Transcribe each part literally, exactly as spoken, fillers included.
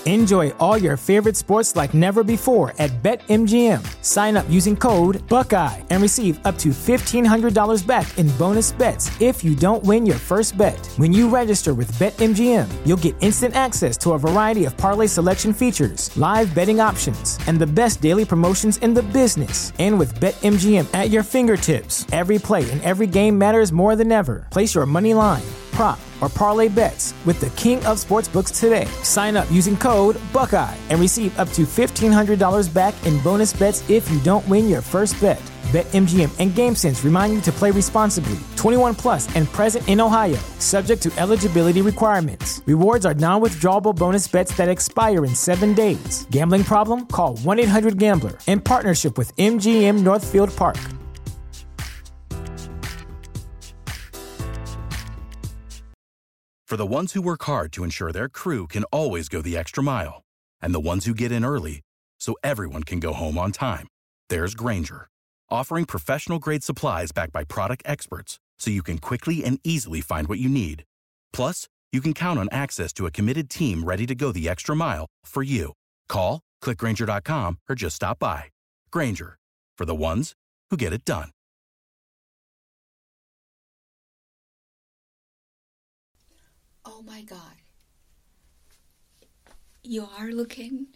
Enjoy all your favorite sports like never before at BetMGM. Sign up using code Buckeye and receive up to fifteen hundred dollars back in bonus bets if you don't win your first bet. When you register with BetMGM, you'll get instant access to a variety of parlay selection features, live betting options, and the best daily promotions in the business. And with BetMGM at your fingertips, every play and every game matters more than ever. Place your money line, prop, or parlay bets with the king of sportsbooks today. Sign up using code Buckeye and receive up to fifteen hundred dollars back in bonus bets if you don't win your first bet. BetMGM and GameSense remind you to play responsibly. twenty-one plus and present in Ohio, subject to eligibility requirements. Rewards are non-withdrawable bonus bets that expire in seven days. Gambling problem? Call one eight hundred gambler in partnership with M G M Northfield Park. For the ones who work hard to ensure their crew can always go the extra mile, and the ones who get in early so everyone can go home on time, there's Grainger, offering professional-grade supplies backed by product experts so you can quickly and easily find what you need. Plus, you can count on access to a committed team ready to go the extra mile for you. Call, click Grainger dot com, or just stop by. Grainger, for the ones who get it done. Oh my God. You are looking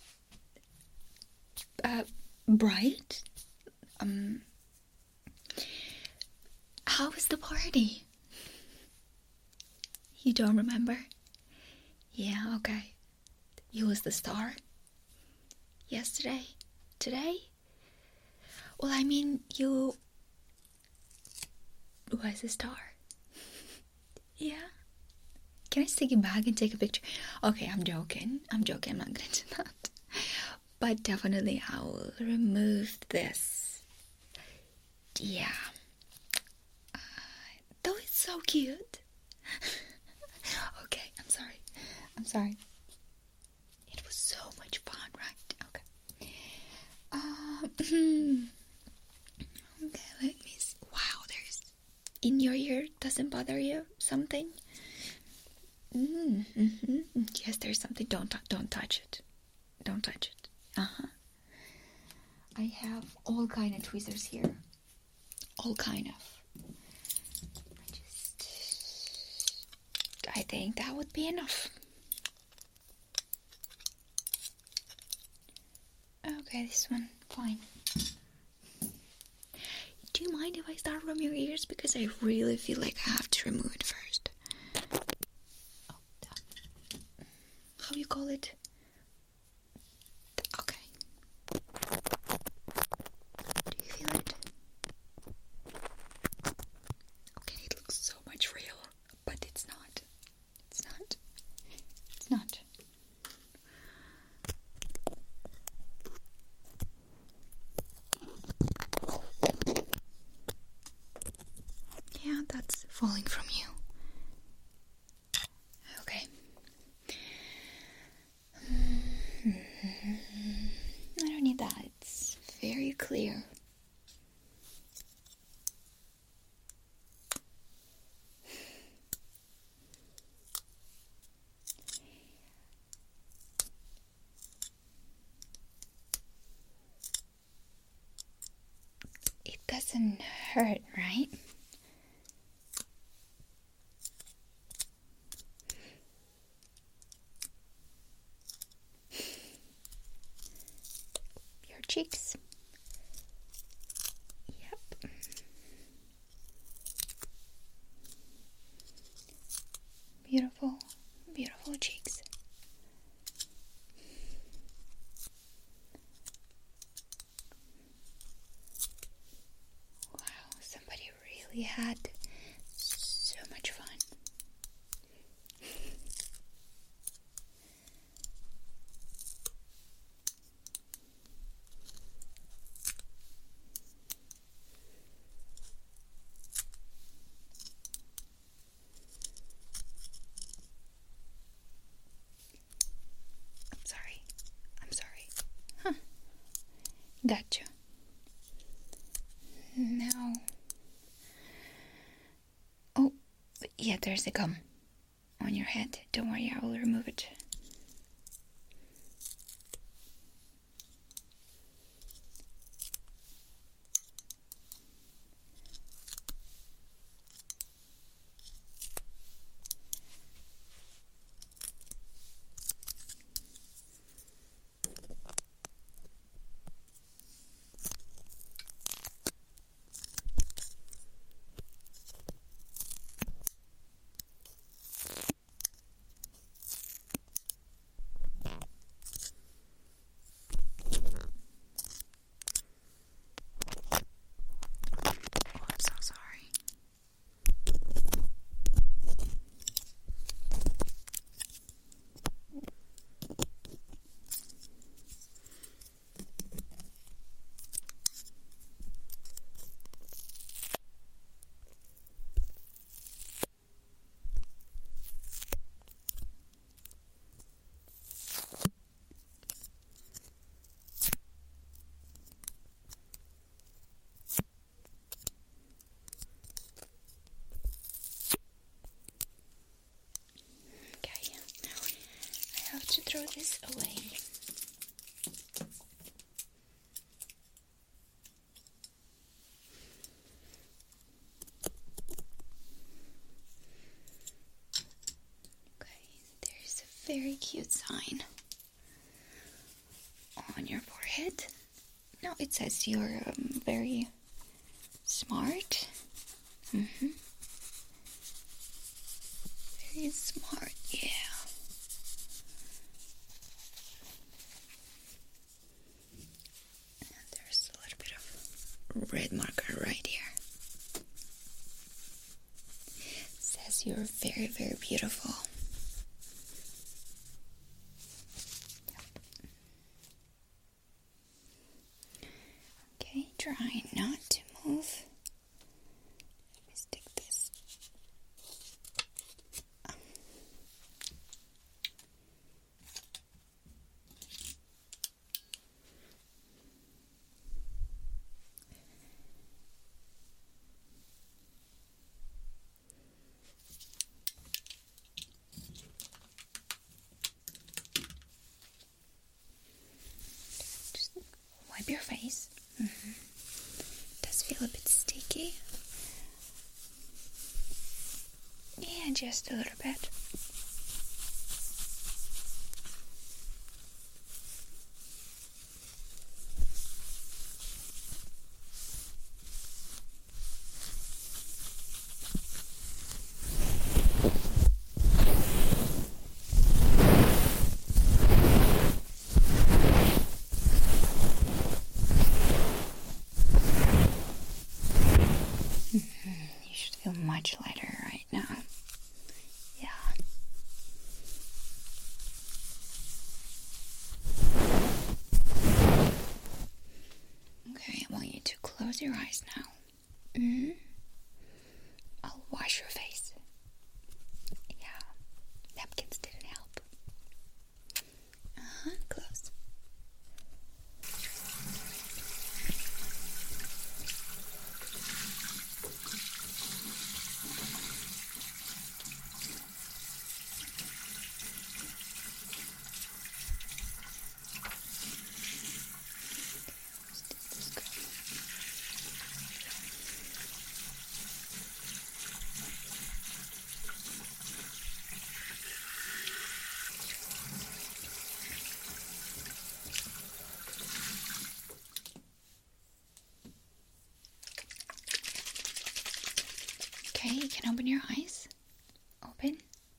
uh, bright. Um, how was the party? You don't remember? Yeah, okay. You was the star? Yesterday? Today? Well, I mean, you was a star. Yeah? Can I just take you back and take a picture? Okay, I'm joking. I'm joking. I'm not gonna do that. But definitely I will remove this. Yeah. Uh, though it's so cute. Okay, I'm sorry. I'm sorry. It was so much fun, right? Okay. Um, okay, let me see. Wow, there's... In your ear, doesn't bother you? Something? Mm-hmm, mm-hmm. Yes, there's something. Don't don't touch it. Don't touch it. Uh-huh. I have all kind of tweezers here. All kind of. I just... I think that would be enough. Okay, this one. Fine. Do you mind if I start from your ears? Because I really feel like I have to remove it first. How you call it? Okay. Do you feel it? Okay, it looks so much real, but it's not. It's not. It's not. Yeah, that's falling from you. Okay. I don't need that. It's very clear. It doesn't hurt, right? Cheeks. Yep. Beautiful, beautiful cheeks. Wow, somebody really had so much fun. Gotcha. Now, oh, yeah, there's a gum on your head. Don't worry, I will remove it. to throw this away. Okay, there's a very cute sign on your forehead. Now it says you're um, very smart. Mm-hmm. Very smart, yeah. And there's a little bit of red marker right here. It says you're very, very beautiful. Okay, try not to move. Let me stick this. Just wipe your face. Mm-hmm. It does feel a bit sticky. Yeah, just a little bit. You should feel much lighter right now. Yeah. Okay, I want you to close your eyes now. Mm-hmm. I'll wash your face. Yeah. Napkins didn't help. Uh-huh. Close. Okay, you can open your eyes. Open.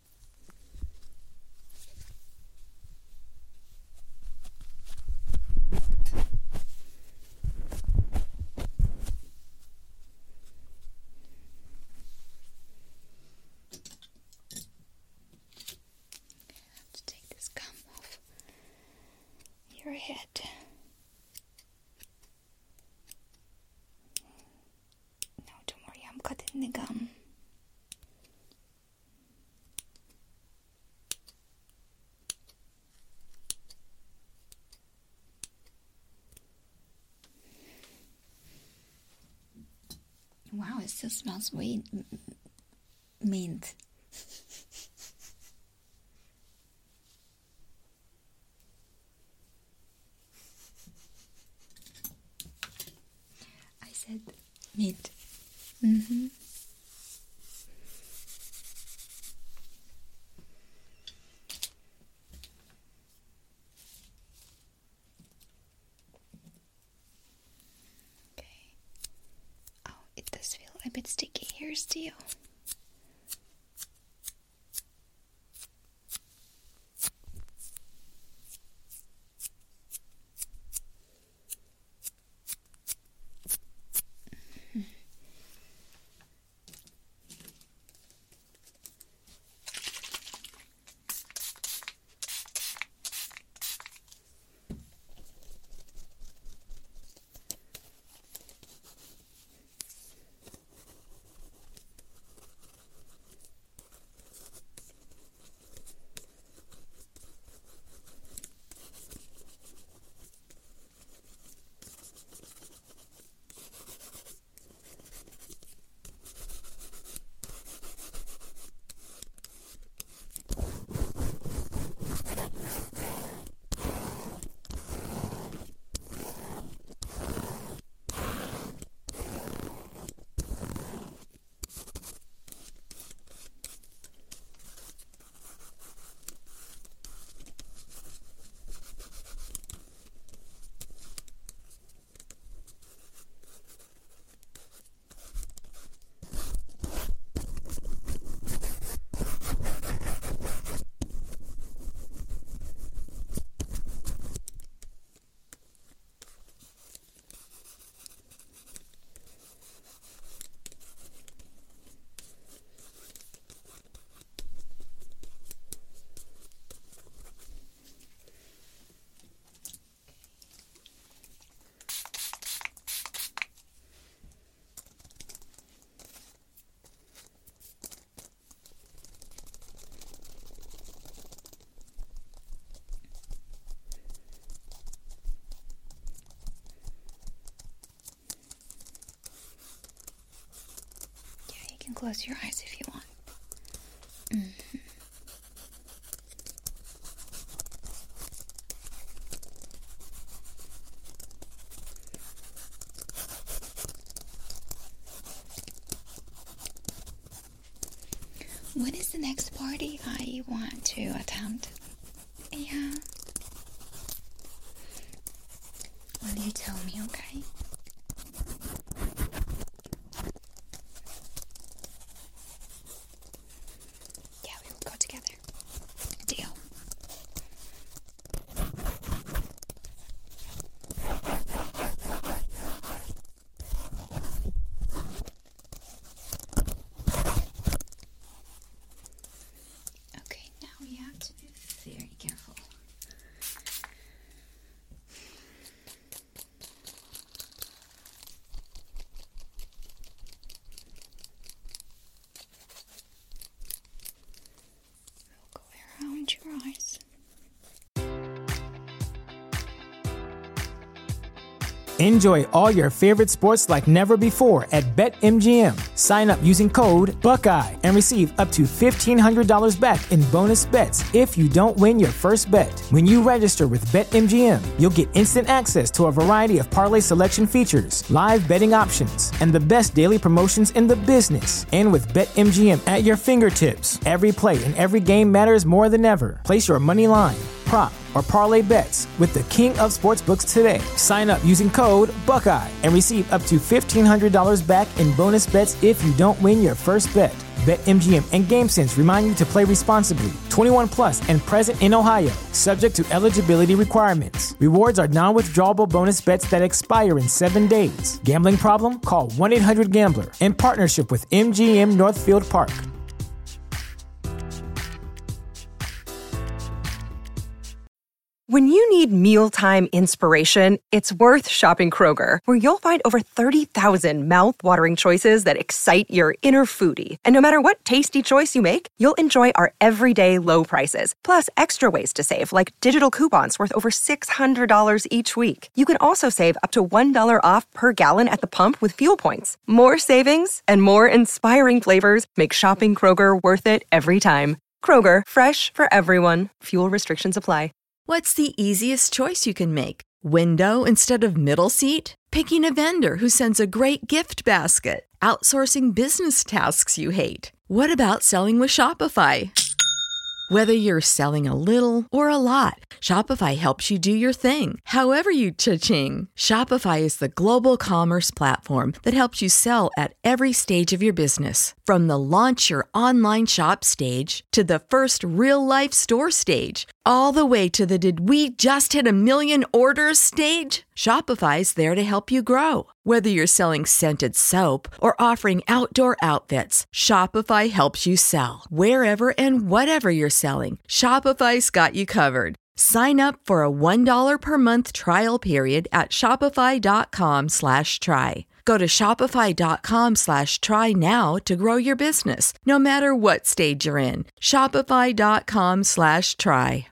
Let's take this gum off your head. No, don't worry, I'm cutting the gum. Wow, it still smells way mint. I said mint. Mm-hmm. Okay. Oh, it does feel a bit sticky here still. close your eyes if you want. Mm-hmm. When is the next party I want to attend? Yeah. Will you tell me, okay? Yeah, we will go together. Deal. Okay, now we have to be very careful. We'll go around your eyes. Enjoy all your favorite sports like never before at BetMGM. Sign up using code Buckeye and receive up to fifteen hundred dollars back in bonus bets if you don't win your first bet. When you register with BetMGM, you'll get instant access to a variety of parlay selection features, live betting options, and the best daily promotions in the business. And with BetMGM at your fingertips, every play and every game matters more than ever. Place your money line, prop, or parlay bets with the king of sportsbooks today. Sign up using code Buckeye and receive up to fifteen hundred dollars back in bonus bets if you don't win your first bet. BetMGM and GameSense remind you to play responsibly. twenty-one plus and present in Ohio, subject to eligibility requirements. Rewards are non-withdrawable bonus bets that expire in seven days. Gambling problem? Call one eight hundred gambler in partnership with M G M Northfield Park. When you need mealtime inspiration, it's worth shopping Kroger, where you'll find over thirty thousand mouth-watering choices that excite your inner foodie. And no matter what tasty choice you make, you'll enjoy our everyday low prices, plus extra ways to save, like digital coupons worth over six hundred dollars each week. You can also save up to one dollar off per gallon at the pump with fuel points. More savings and more inspiring flavors make shopping Kroger worth it every time. Kroger, fresh for everyone. Fuel restrictions apply. What's the easiest choice you can make? Window instead of middle seat? Picking a vendor who sends a great gift basket? Outsourcing business tasks you hate? What about selling with Shopify? Whether you're selling a little or a lot, Shopify helps you do your thing, however you cha-ching. Shopify is the global commerce platform that helps you sell at every stage of your business. From the launch your online shop stage to the first real-life store stage, all the way to the did we just hit a million orders stage. Shopify's there to help you grow. Whether you're selling scented soap or offering outdoor outfits, Shopify helps you sell. Wherever and whatever you're selling, Shopify's got you covered. Sign up for a one dollar per month trial period at shopify.com slash try. Go to shopify.com slash try now to grow your business, no matter what stage you're in. Shopify.com slash try.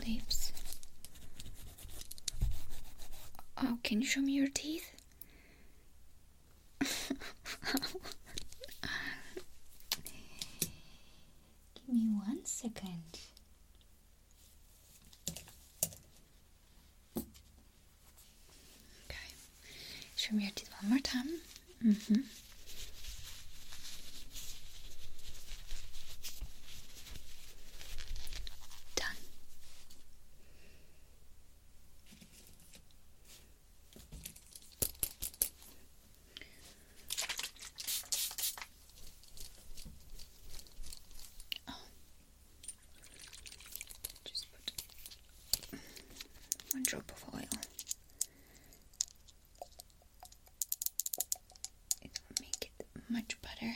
lips. Oh, can you show me your teeth? Give me one second. Okay. Show me your teeth one more time. Mm-hmm. Done. Just put one drop of oil. It will make it much better.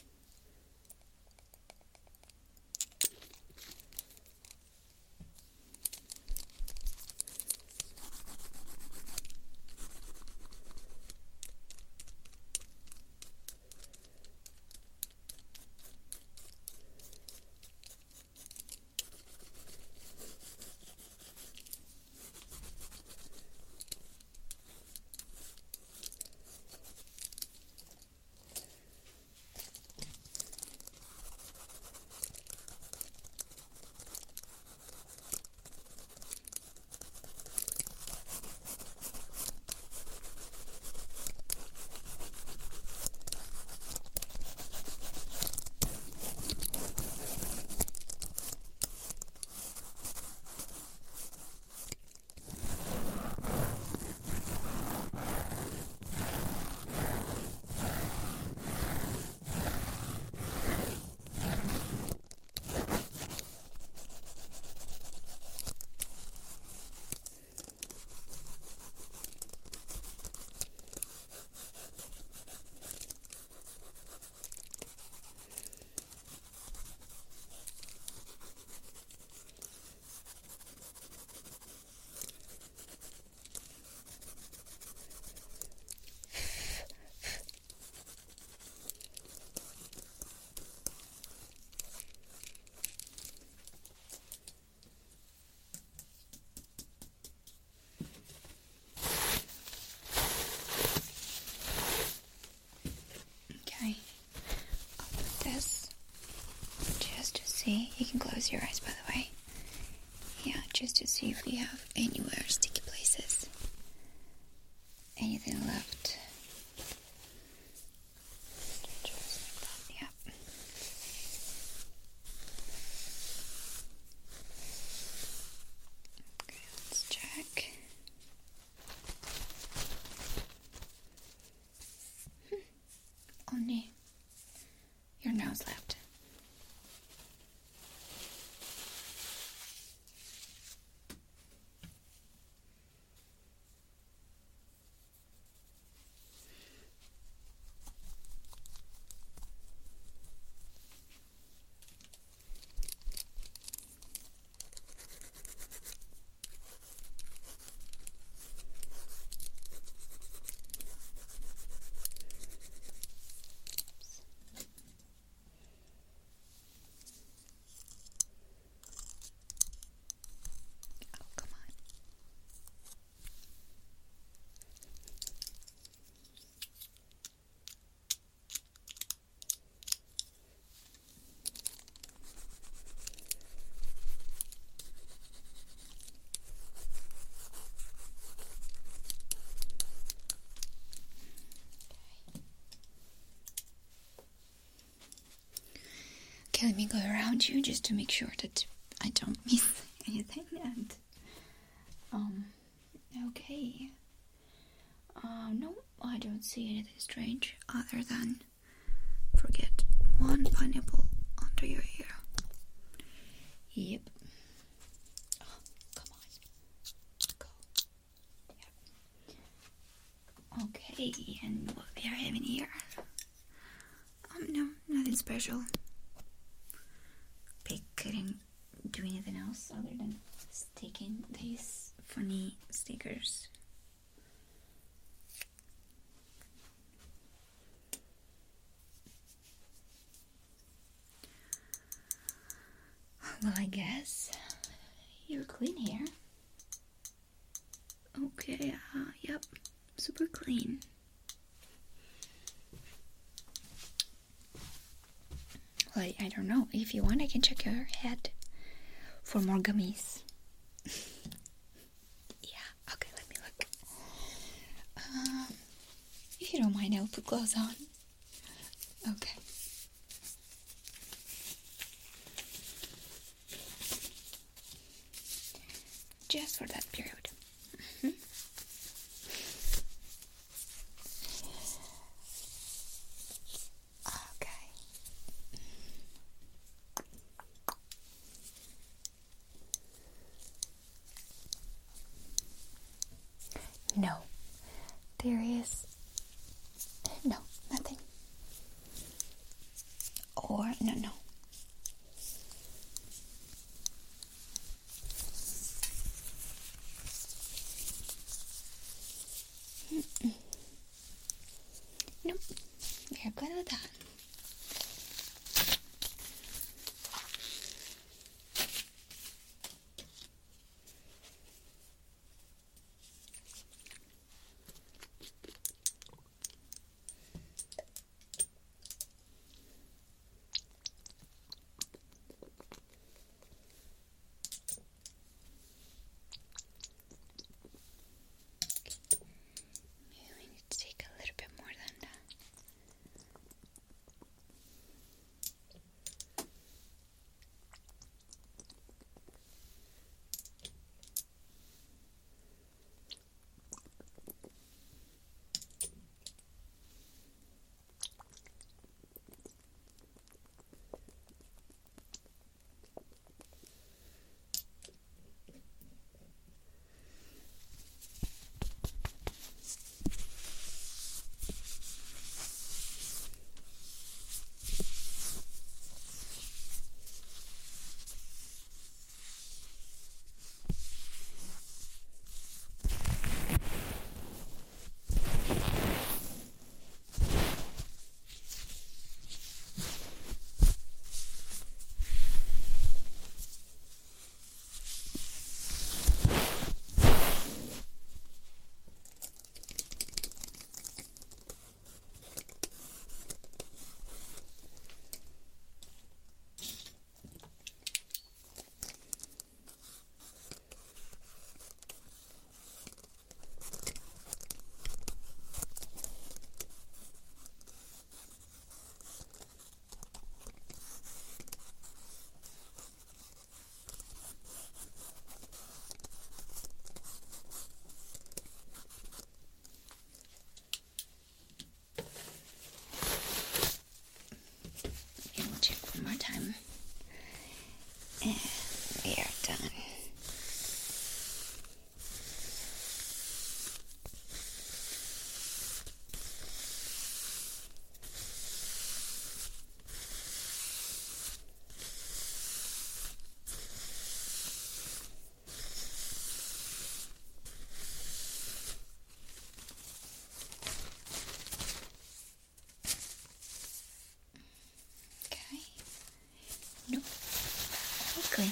Okay, I'll put this just to see. You can close your eyes, by the way. Yeah, just to see if we have anywhere sticky places. Anything left. Just like that, yeah. Okay, let's check. Only your nose left. Okay, let me go around you just to make sure that I don't miss anything. And um, okay. Uh, no, I don't see anything strange other than forget one pineapple under your ear. Yep. Oh, come on. Go. Yep. Okay, and what we are having here? Um, no, nothing special. Pig couldn't do anything else other than sticking these funny stickers. Well, I guess You're clean here. Okay, uh, yep, super clean. Well, I, I don't know. If you want, I can check your head for more gummies. Yeah, okay, let me look. Um, if you don't mind, I'll put gloves on. Okay. Just for that period. Mm-hmm. Okay. No, there is no, nothing. Or no, no. Mm-mm. Nope, we're good with that. Maybe we need to take a little bit more than that. And we are done. Okay. Nope. Clean.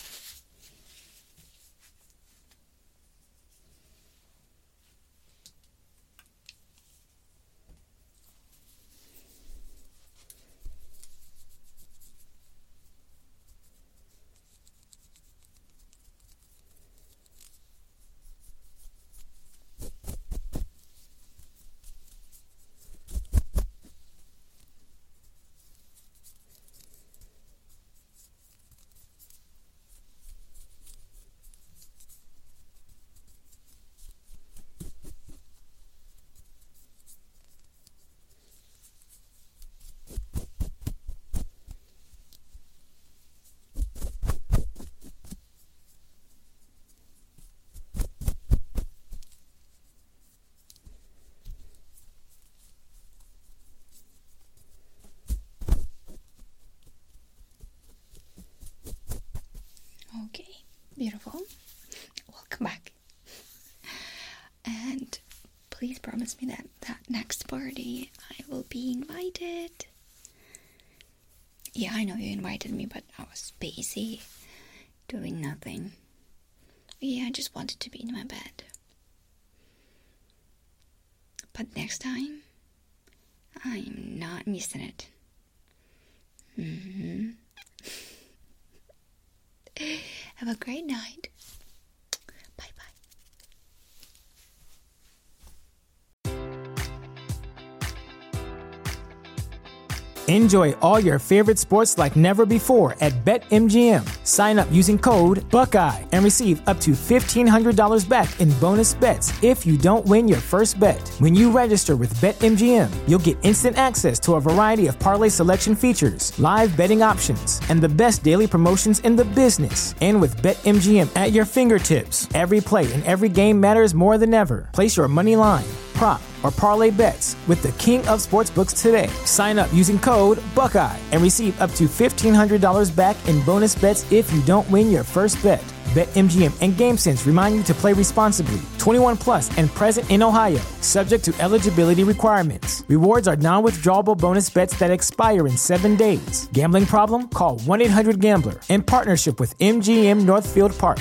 Okay, beautiful. Welcome back. And please promise me that that next party I will be invited. Yeah, I know you invited me, but I was busy doing nothing. Yeah, I just wanted to be in my bed. But next time, I'm not missing it. Mm-hmm. Have a great night. Bye-bye. Enjoy all your favorite sports like never before at BetMGM. Sign up using code Buckeye and receive up to fifteen hundred dollars back in bonus bets if you don't win your first bet. When you register with BetMGM, you'll get instant access to a variety of parlay selection features, live betting options, and the best daily promotions in the business. And with BetMGM at your fingertips, every play and every game matters more than ever. Place your money line, prop, or parlay bets with the king of sportsbooks today. Sign up using code Buckeye and receive up to fifteen hundred dollars back in bonus bets if you don't win your first bet. BetMGM and GameSense remind you to play responsibly. twenty-one plus and present in Ohio, subject to eligibility requirements. Rewards are non-withdrawable bonus bets that expire in seven days. Gambling problem? Call one eight hundred gambler in partnership with M G M Northfield Park.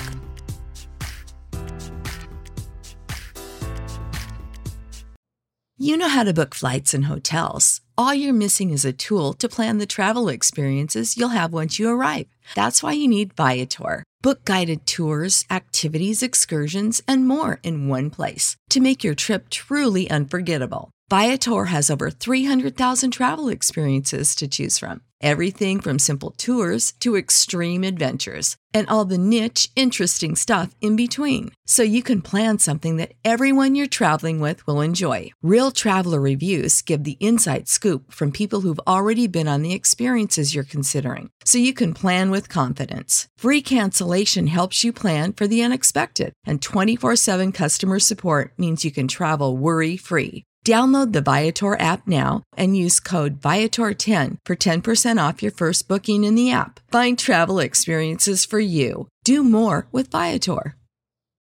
You know how to book flights and hotels. All you're missing is a tool to plan the travel experiences you'll have once you arrive. That's why you need Viator. Book guided tours, activities, excursions, and more in one place to make your trip truly unforgettable. Viator has over three hundred thousand travel experiences to choose from. Everything from simple tours to extreme adventures and all the niche, interesting stuff in between. So you can plan something that everyone you're traveling with will enjoy. Real traveler reviews give the inside scoop from people who've already been on the experiences you're considering. So you can plan with confidence. Free cancellation helps you plan for the unexpected. And twenty-four seven customer support means you can travel worry-free. Download the Viator app now and use code Viator ten for ten percent off your first booking in the app. Find travel experiences for you. Do more with Viator.